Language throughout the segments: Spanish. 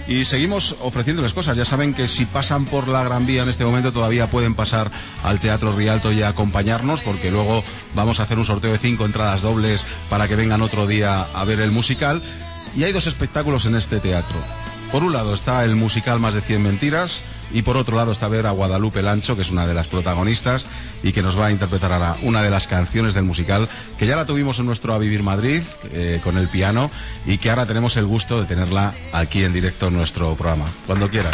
y seguimos ofreciéndoles cosas. Ya saben que si pasan por la Gran Vía en este momento todavía pueden pasar al Teatro Rialto y acompañarnos, porque luego vamos a hacer un sorteo de 5 entradas dobles para que vengan otro día a ver el musical. Y hay 2 espectáculos en este teatro. Por un lado está el musical Más de 100 mentiras, y por otro lado está ver a Guadalupe Lancho, que es una de las protagonistas y que nos va a interpretar ahora una de las canciones del musical, que ya la tuvimos en nuestro A Vivir Madrid con el piano, y que ahora tenemos el gusto de tenerla aquí en directo en nuestro programa. Cuando quieras.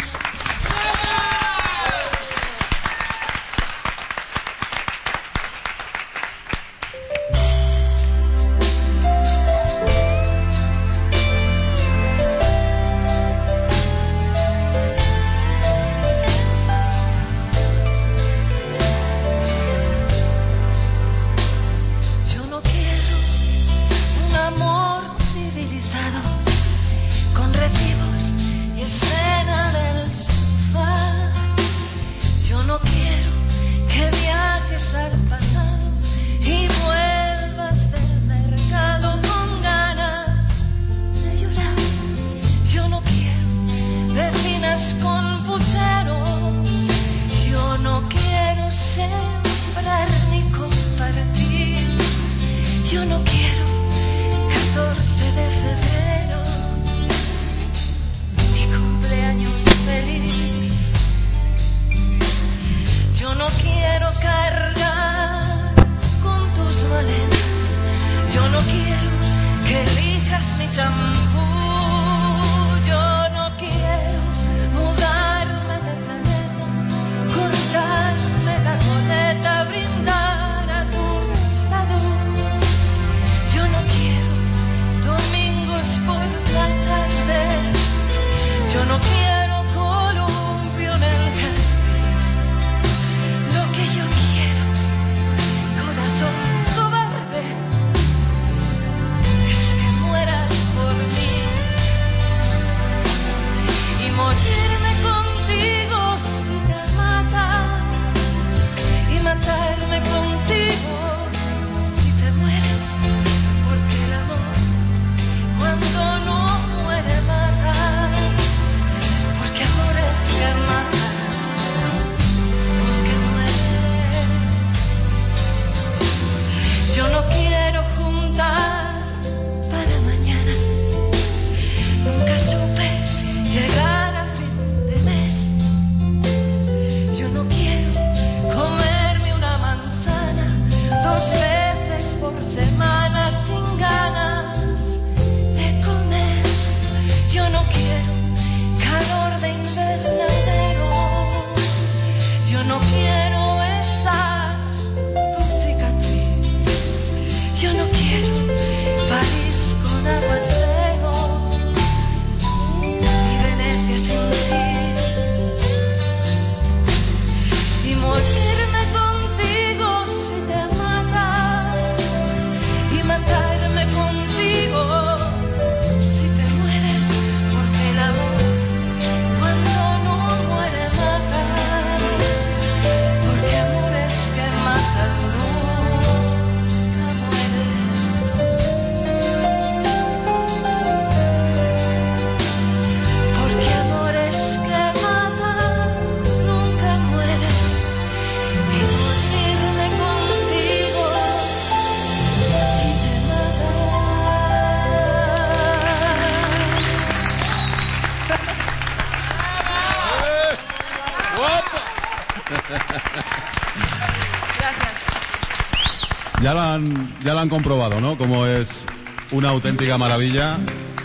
Ya lo han comprobado, ¿no? Como es una auténtica maravilla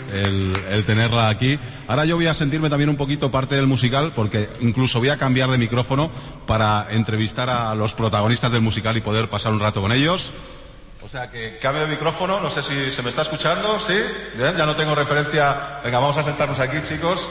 el tenerla aquí. Ahora yo voy a sentirme también un poquito parte del musical, porque incluso voy a cambiar de micrófono para entrevistar a los protagonistas del musical y poder pasar un rato con ellos. O sea que cambio de micrófono, no sé si se me está escuchando, ¿sí? ¿Bien? Ya no tengo referencia. Venga, vamos a sentarnos aquí, chicos.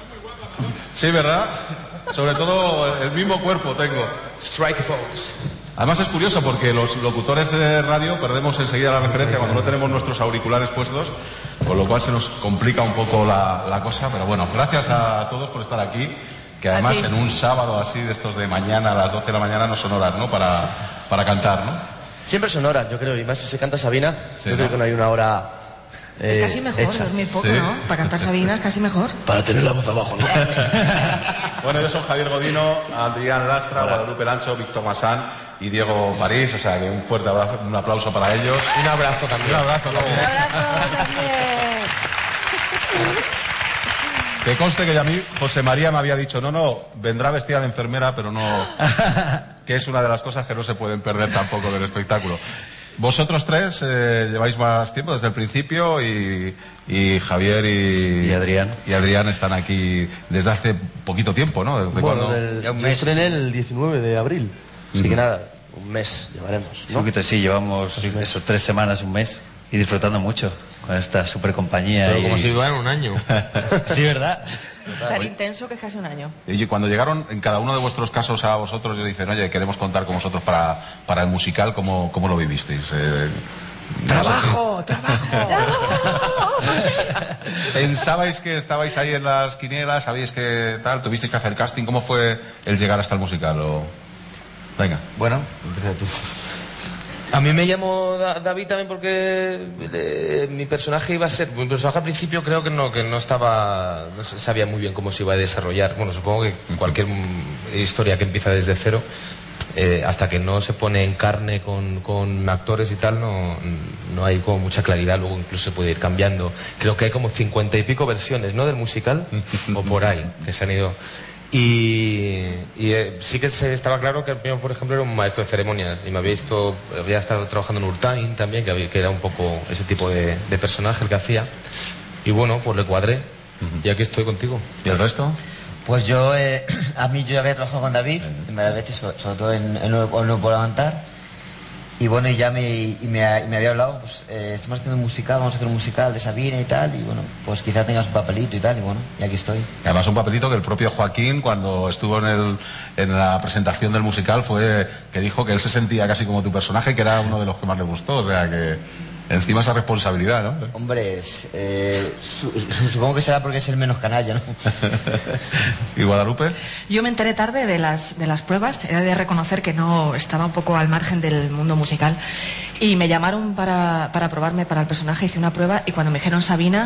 Sí, ¿verdad? Sobre todo el mismo cuerpo tengo. Strike pose. Además es curioso porque los locutores de radio perdemos enseguida la referencia cuando no tenemos nuestros auriculares puestos, con lo cual se nos complica un poco la cosa, pero bueno, gracias a todos por estar aquí, que además en un sábado así de estos de mañana a las 12 de la mañana no son horas, ¿no? Para cantar, ¿no? Siempre son horas, yo creo, y más si se canta Sabina, sí, yo creo que no hay una hora Es casi mejor, dormir poco, ¿sí? ¿No? Para cantar Sabina es casi mejor. Para tener la voz abajo, ¿no? Bueno, yo soy Javier Godino, Adrián Lastra, Guadalupe Lancho, Víctor Massán y Diego París, o sea que un fuerte abrazo, un aplauso para ellos. Un abrazo también. Un abrazo también. Un abrazo también. Que conste que ya a mí José María me había dicho, no, vendrá vestida de enfermera, pero no, que es una de las cosas que no se pueden perder tampoco del espectáculo. Vosotros tres lleváis más tiempo desde el principio y Javier y Adrián están aquí desde hace poquito tiempo, ¿no? ¿Desde cuándo? Yo estrené el 19 de abril, así que nada, un mes llevaremos, ¿no? Sí, llevamos esos 3 semanas, un mes, y disfrutando mucho con esta super compañía. Pero como si llevaran un año. Sí, ¿verdad? Tan intenso que es casi un año. Y cuando llegaron en cada uno de vuestros casos a vosotros y dicen, oye, queremos contar con vosotros para el musical, ¿cómo lo vivisteis? ¡Trabajo! ¿Pensabais que estabais ahí en las quinielas? ¿Sabíais que tal? ¿Tuvisteis que hacer casting? ¿Cómo fue el llegar hasta el musical? Venga. Bueno, empieza tú. A mí me llamó David también porque mi personaje iba a ser... Mi personaje al principio creo que no estaba... No sabía muy bien cómo se iba a desarrollar. Bueno, supongo que cualquier historia que empieza desde cero, hasta que no se pone en carne con actores y tal, no hay como mucha claridad. Luego incluso se puede ir cambiando. Creo que hay como 50 y pico versiones, ¿no?, del musical, o por ahí, que se han ido... Y sí que estaba claro que el mío, por ejemplo, era un maestro de ceremonias y había estado trabajando en Urtain también, que era un poco ese tipo de personaje el que hacía. Y bueno, pues le cuadré y aquí estoy contigo. ¿Y el resto? Pues yo había trabajado con David, sobre todo en No Puedo Levantar. Y bueno, y me había hablado, pues estamos haciendo un musical, vamos a hacer un musical de Sabina y tal, y bueno, pues quizá tengas un papelito y tal, y bueno, y aquí estoy. Y además un papelito que el propio Joaquín, cuando estuvo en la presentación del musical, fue que dijo que él se sentía casi como tu personaje, que era uno de los que más le gustó, o sea que encima esa responsabilidad, ¿no? Hombre, supongo que será porque es el menos canalla, ¿no? ¿Y Guadalupe? Yo me enteré tarde de las pruebas, he de reconocer que no estaba un poco al margen del mundo musical, y me llamaron para probarme para el personaje, hice una prueba y cuando me dijeron Sabina,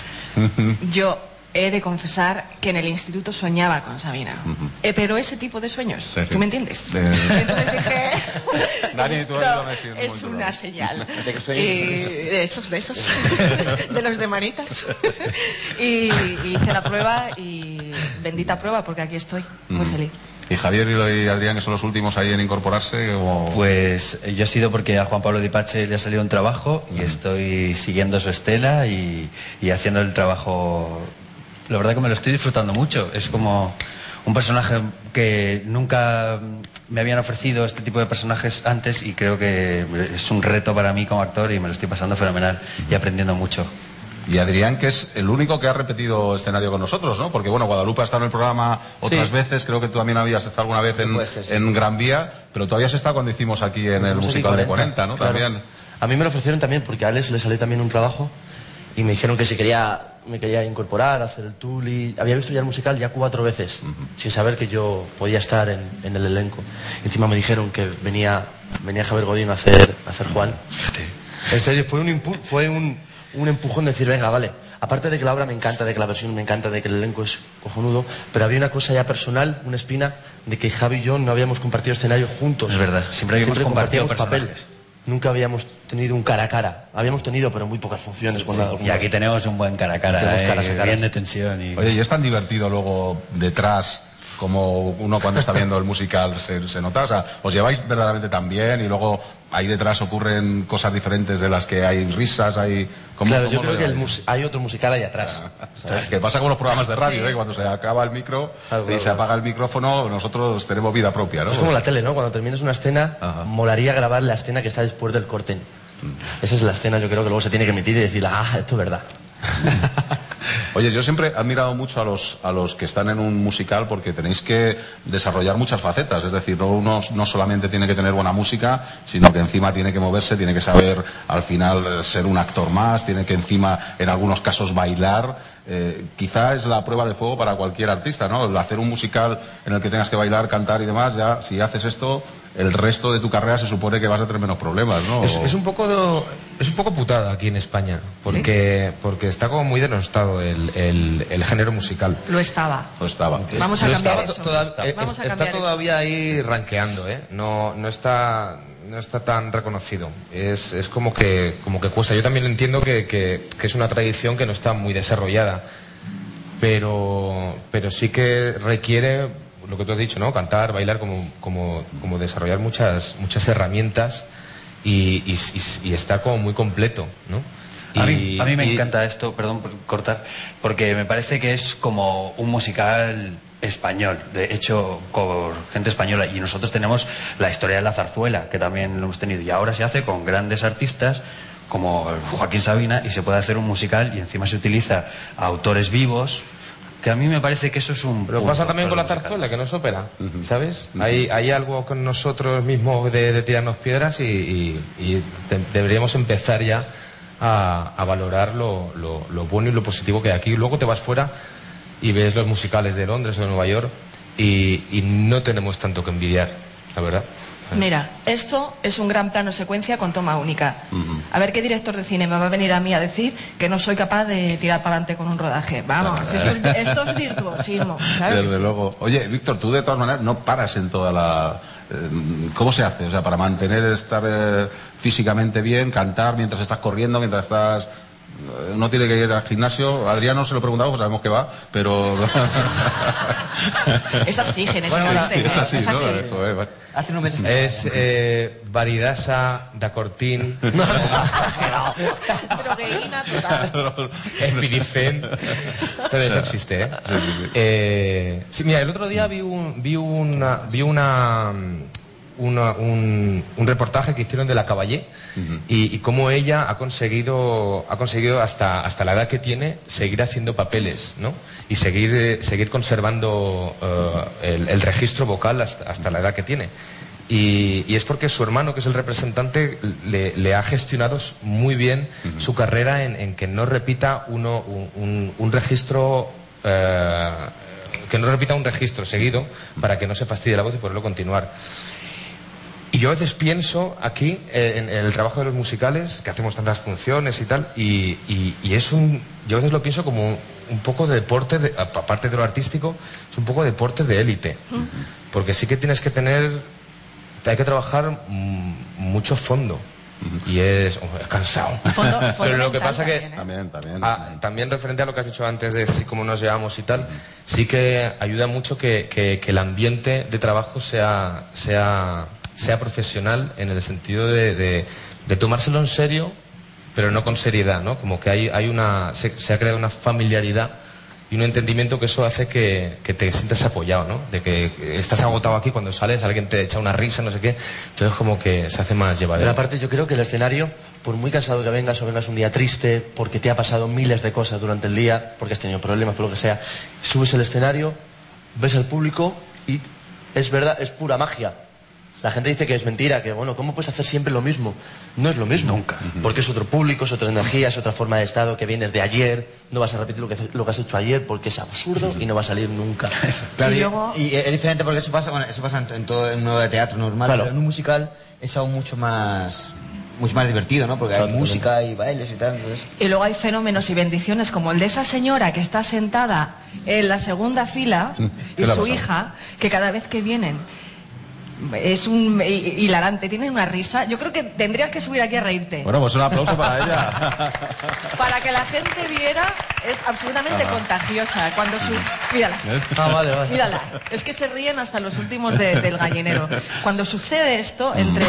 yo he de confesar que en el instituto soñaba con Sabina, pero ese tipo de sueños, ¿tú me entiendes? Entonces dije, esto es una señal. De esos, de los de Manitas. Y hice la prueba y bendita prueba porque aquí estoy, muy feliz. ¿Y Javier y Adrián, que son los últimos ahí en incorporarse? Pues yo he sido porque a Juan Pablo Dipache le ha salido un trabajo y estoy siguiendo su estela y haciendo el trabajo. La verdad que me lo estoy disfrutando mucho. Es como un personaje que nunca me habían ofrecido este tipo de personajes antes y creo que es un reto para mí como actor y me lo estoy pasando fenomenal y aprendiendo mucho. Y Adrián, que es el único que ha repetido escenario con nosotros, ¿no? Porque bueno, Guadalupe ha estado en el programa otras veces, creo que tú también habías estado alguna vez en Gran Vía, pero tú habías estado cuando hicimos aquí en el musical de 40, ¿no? Claro. También. A mí me lo ofrecieron también porque a Alex le salió también un trabajo y me dijeron que si me quería incorporar, hacer el tour, y había visto ya el musical ya 4 veces, sin saber que yo podía estar en el elenco. Y encima me dijeron que venía Javier Godino a hacer Juan. Fíjate. En serio, fue un empujón de decir, venga, vale. Aparte de que la obra me encanta, de que la versión me encanta, de que el elenco es cojonudo, pero había una cosa ya personal, una espina, de que Javi y yo no habíamos compartido escenario juntos. Es verdad, siempre habíamos compartido papeles. Nunca habíamos tenido un cara a cara. Habíamos tenido, pero muy pocas funciones. Y aquí tenemos un buen cara a cara, bien de tensión. Oye, y es tan divertido luego detrás, como uno cuando está viendo el musical se nota. O sea, os lleváis verdaderamente tan bien y luego ahí detrás ocurren cosas diferentes de las que hay risas, hay... Claro, yo creo que hay otro musical ahí atrás. Que pasa con los programas de radio, ¿eh? Cuando se acaba el micro y se apaga el micrófono, nosotros tenemos vida propia, ¿no? Es como la tele, ¿no? Cuando terminas una escena, molaría grabar la escena que está después del corte. Esa es la escena, yo creo que luego se tiene que emitir y decir, esto es verdad. Oye, yo siempre he admirado mucho a los que están en un musical porque tenéis que desarrollar muchas facetas, es decir, uno no solamente tiene que tener buena música, sino que encima tiene que moverse, tiene que saber al final ser un actor más, tiene que encima en algunos casos bailar. quizá es la prueba de fuego para cualquier artista, ¿no? El hacer un musical en el que tengas que bailar, cantar y demás, ya si haces esto, el resto de tu carrera se supone que vas a tener menos problemas, ¿no? Es un poco putada aquí en España, porque está como muy denostado el género musical. Lo estaba. Vamos a cambiar eso. Está todavía ahí rankeando, ¿eh? No está tan reconocido. Es como que cuesta. Yo también entiendo que es una tradición que no está muy desarrollada, pero sí que requiere lo que tú has dicho, ¿no? Cantar, bailar, como desarrollar muchas herramientas y está como muy completo, ¿no? A mí me encanta esto, perdón por cortar, porque me parece que es como un musical español, de hecho con gente española, y nosotros tenemos la historia de la zarzuela, que también lo hemos tenido, y ahora se hace con grandes artistas como Joaquín Sabina, y se puede hacer un musical y encima se utiliza a autores vivos, que a mí me parece que eso es un... Pero pasa también con la zarzuela, que no es ópera, ¿sabes? Hay algo con nosotros mismos de tirarnos piedras y deberíamos empezar ya a valorar lo bueno y lo positivo que hay aquí. Luego te vas fuera y ves los musicales de Londres o de Nueva York y no tenemos tanto que envidiar, la verdad. Mira, esto es un gran plano secuencia con toma única. A ver qué director de cine me va a venir a mí a decir que no soy capaz de tirar para adelante con un rodaje. Vamos, esto es virtuosismo, ¿sabes? Desde luego. Oye, Víctor, tú de todas maneras no paras en toda la... ¿Cómo se hace? O sea, para mantener estar físicamente bien, cantar mientras estás corriendo, mientras estás... No tiene que ir al gimnasio. Adriano se lo preguntamos, pues sabemos que va, pero... Es así, genéticamente. Es así, ¿no? Joder, hace unos meses... Es Varidasa, Dacortín... Proteína total. Espiricen... Todo eso existe, ¿eh? Sí, mira, el otro día vi un reportaje que hicieron de la Caballé y cómo ella ha conseguido hasta la edad que tiene seguir haciendo papeles, ¿no? Y seguir conservando el registro vocal hasta la edad que tiene. Y es porque su hermano, que es el representante, le ha gestionado muy bien su carrera en que no repita un registro... que no repita un registro seguido para que no se fastidie la voz y poderlo continuar. Y yo a veces pienso aquí en el trabajo de los musicales, que hacemos tantas funciones y tal, y yo a veces lo pienso como un poco de deporte, aparte de lo artístico, es un poco de deporte de élite. Porque sí que hay que trabajar mucho fondo. Y es cansado. Fondo pero lo que pasa también, que también referente a lo que has dicho antes de cómo nos llevamos y tal, sí que ayuda mucho que el ambiente de trabajo sea profesional, en el sentido de tomárselo en serio, pero no con seriedad, ¿no? Como que se ha creado una familiaridad y un entendimiento que eso hace que te sientas apoyado, ¿no? De que estás agotado aquí, cuando sales alguien te echa una risa, no sé qué, entonces como que se hace más llevadero. Pero aparte yo creo que el escenario, por muy cansado que vengas o vengas un día triste, porque te ha pasado miles de cosas durante el día, porque has tenido problemas, por lo que sea, subes al escenario, ves al público y es verdad, es pura magia. La gente dice que es mentira, que bueno, ¿cómo puedes hacer siempre lo mismo? No es lo mismo. Nunca. Porque es otro público, es otra energía, es otra forma de estado, que vienes de ayer, no vas a repetir lo que has hecho ayer porque es absurdo y no va a salir nunca. Claro, y es diferente porque eso pasa en todo en un teatro normal, claro. Pero en un musical es aún mucho más divertido, ¿no? Porque hay música y bailes y tal, entonces... Y luego hay fenómenos y bendiciones como el de esa señora que está sentada en la segunda fila y su hija, que cada vez que vienen es un hilarante, tienen una risa. Yo creo que tendrías que subir aquí a reírte. Bueno, pues un aplauso para ella. Para que la gente viera, es absolutamente contagiosa. Cuando mírala. Vale. Mírala. Es que se ríen hasta los últimos del gallinero. Cuando sucede esto entre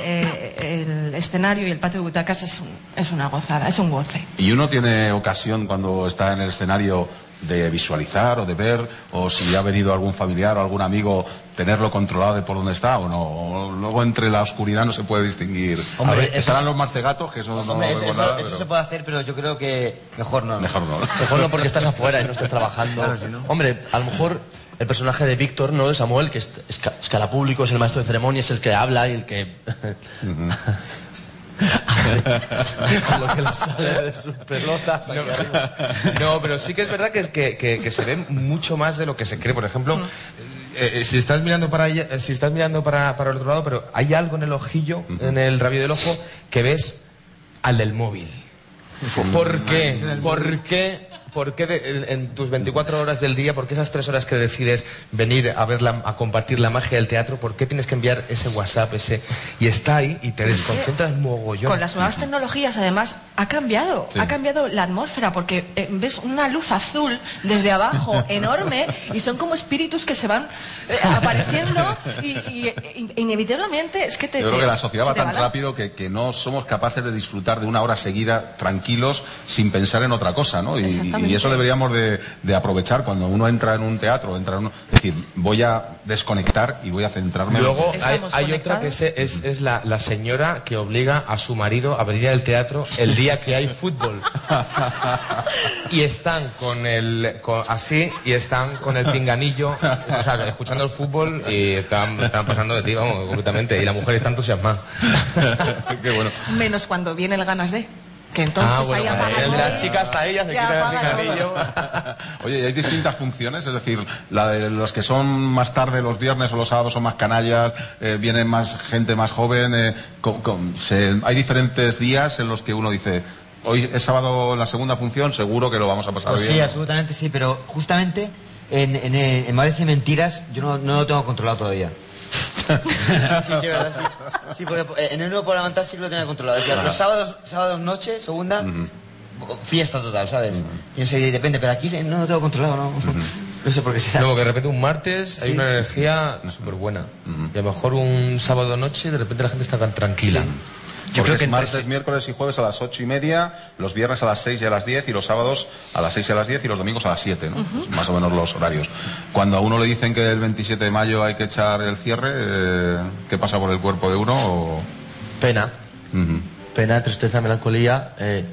el escenario y el patio de butacas es una gozada, es un goce. Y uno tiene ocasión cuando está en el escenario de visualizar o de ver, o si ha venido algún familiar o algún amigo, tenerlo controlado de por dónde está o no. O luego entre la oscuridad no se puede distinguir. Hombre, estarán los marcegatos, que eso no vemos nada. Eso se puede hacer, pero yo creo que mejor no. Mejor no. Mejor no, porque estás afuera y no estás trabajando. Claro, si no. Hombre, a lo mejor el personaje de Víctor, ¿no? De Samuel, que es cara público, es el maestro de ceremonia, es el que habla y el que... Con lo que le sale de sus pelotas. No, pero sí que es verdad que se ve mucho más de lo que se cree. Por ejemplo, si estás mirando para el otro lado, pero hay algo en el ojillo, en el rabillo del ojo, que ves al del móvil. ¿Por qué? ¿Por qué en tus 24 horas del día, por qué esas 3 horas que decides venir a compartir la magia del teatro, por qué tienes que enviar ese WhatsApp, y está ahí y te desconcentras mogollón? Con las nuevas tecnologías, además, ha cambiado la atmósfera, porque ves una luz azul desde abajo enorme y son como espíritus que se van apareciendo y inevitablemente es que Yo creo que la sociedad va tan rápido que no somos capaces de disfrutar de una hora seguida tranquilos sin pensar en otra cosa, ¿no? Y eso deberíamos de aprovechar cuando uno entra en un teatro, es decir, voy a desconectar y voy a centrarme. Luego hay otra que es la señora que obliga a su marido a venir al teatro el día que hay fútbol. Y están y están con el pinganillo, o sea, escuchando el fútbol y están pasando de ti, vamos, completamente. Y la mujer está entusiasmada. Qué bueno. Menos cuando viene el ganas de... Que entonces ahí apaga las chicas a ellas se quitan el pinganillo. Oye, ¿y hay distintas funciones? Es decir, la de los que son más tarde los viernes o los sábados son más canallas, viene más gente más joven, hay diferentes días en los que uno dice, hoy es sábado en la segunda función, seguro que lo vamos a pasar bien. Sí, absolutamente sí, pero justamente en Males y Mentiras yo no lo tengo controlado todavía. Sí, verdad, sí. Sí, porque en el nuevo por levantar sí que lo tenía controlado. Los sábados noche, segunda, fiesta total, ¿sabes? Y no sé, depende, pero aquí no lo tengo controlado, ¿no? No sé por qué sea. Luego que de repente un martes hay una energía súper buena. Y a lo mejor un sábado noche de repente la gente está tan tranquila. Yo creo que es martes, miércoles y jueves a las 8:30, los viernes a las 6 y a las 10 y los sábados a las 6 y a las 10 y los domingos a las 7, ¿no? Más o menos los horarios. Cuando a uno le dicen que el 27 de mayo hay que echar el cierre, ¿qué pasa por el cuerpo de uno? Pena. Pena, tristeza, melancolía,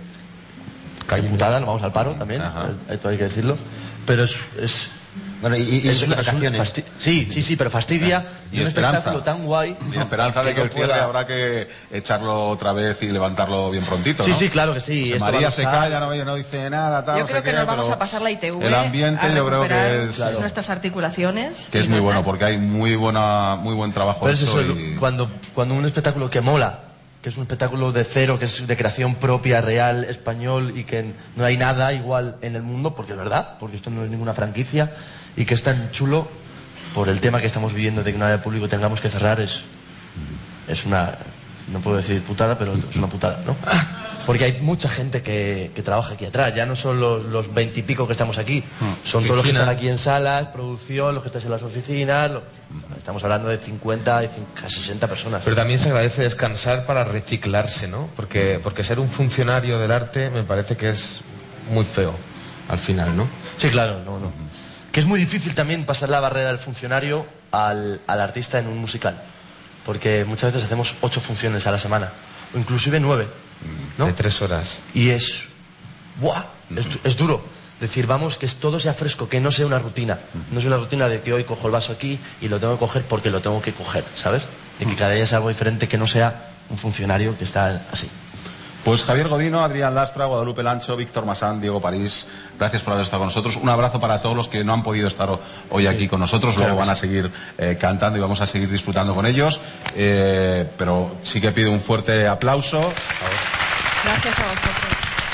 putada, nos vamos al paro también, esto hay que decirlo. Pero es bueno, y es una vacaciones. Sí, pero fastidia y un espectáculo tan guay. Y esperanza de que el cierre habrá que echarlo otra vez y levantarlo bien prontito, ¿no? Sí, claro que sí. María se calla, no dice nada, tal. Yo creo que nos vamos a pasar la ITV. El ambiente yo creo que es nuestras articulaciones. Que es muy bueno porque hay muy buen trabajo. Pero es eso, cuando un espectáculo que mola, que es un espectáculo de cero, que es de creación propia, real, español, y que no hay nada igual en el mundo, porque es verdad, porque esto no es ninguna franquicia, y que es tan chulo por el tema que estamos viviendo de que una vez público tengamos que cerrar, es una, no puedo decir putada, pero es una putada, ¿no? Porque hay mucha gente que trabaja aquí atrás, ya no son los 20 y pico que estamos aquí, son todos los que están aquí en salas, producción, los que están en las oficinas, estamos hablando de 50 y 60 personas. Pero también se agradece descansar para reciclarse, ¿no? Porque ser un funcionario del arte me parece que es muy feo, al final, ¿no? Sí, claro, no. Que es muy difícil también pasar la barrera del funcionario al artista en un musical, porque muchas veces hacemos 8 funciones a la semana, o inclusive 9, ¿no? De 3 horas. Y es... ¡buah! Es duro. Decir, vamos, que todo sea fresco, que no sea una rutina. No es una rutina de que hoy cojo el vaso aquí y lo tengo que coger porque lo tengo que coger, ¿sabes? De que cada día sea algo diferente, que no sea un funcionario que está así. Pues Javier Godino, Adrián Lastra, Guadalupe Lancho, Víctor Masán, Diego París, gracias por haber estado con nosotros. Un abrazo para todos los que no han podido estar hoy aquí con nosotros. Luego van a seguir cantando y vamos a seguir disfrutando con ellos. Pero sí que pido un fuerte aplauso. Gracias a vosotros.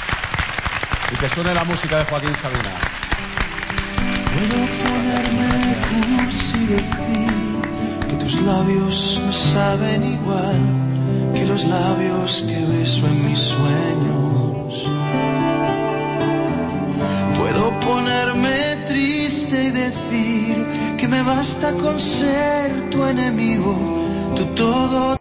Y que suene la música de Joaquín Sabina. Puedo ponerme cursi y decir que tus labios me saben igual que los labios que beso en mis sueños. Puedo ponerme triste y decir que me basta con ser tu enemigo, tu todo.